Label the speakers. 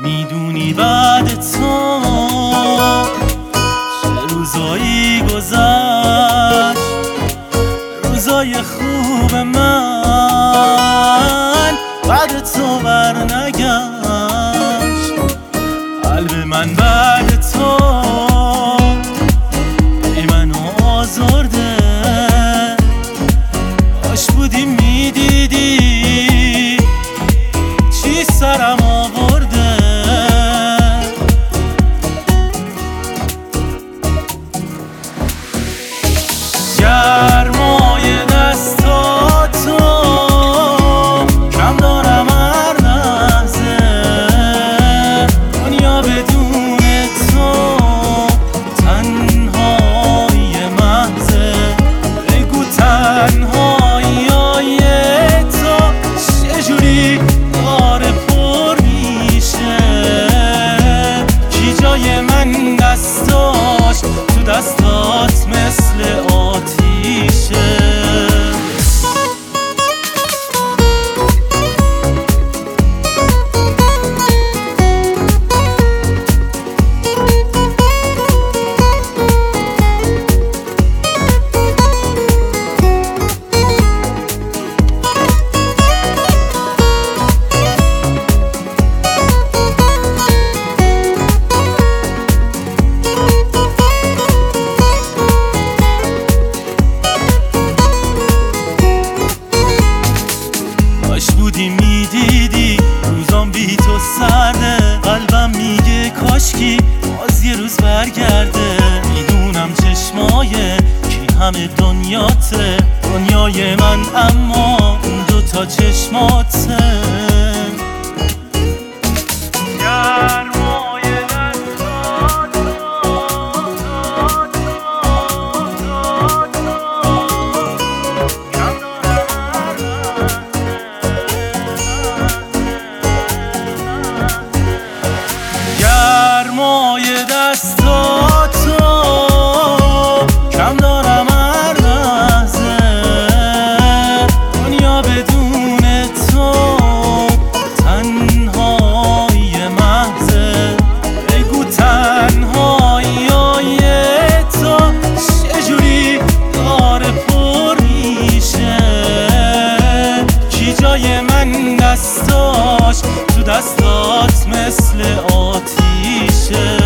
Speaker 1: میدونی بعد تو چه روزایی گذشت، روزای خوب من بعد تو برنگشت. قلب من بعد تو ای منو آزرده، کاش بودی میدیدی چی سرم آورده. گرمای دستاتو کم دارم هر لحظه، دنیا بدون تو تنهایی محضه. بگو تنهایی های تو چجوری داره پر میشه، کی جای من دستاش تو دستات مثل آتیشه. کاش بودی میدیدی روزام بی تو سرده، قلبم میگه کاشکی باز یه روز برگرده. میدونم چشمای کی همه دنیاته، دنیای من اما اون دوتا چشماته. گرمای دستاتو کم دارم هر لحظه، دنیا بدون تو تنهایی محضه. بگو تنهایی های تو چجوری داره پر میشه، کی جای من دستاش تو دستات مثل آتیشه.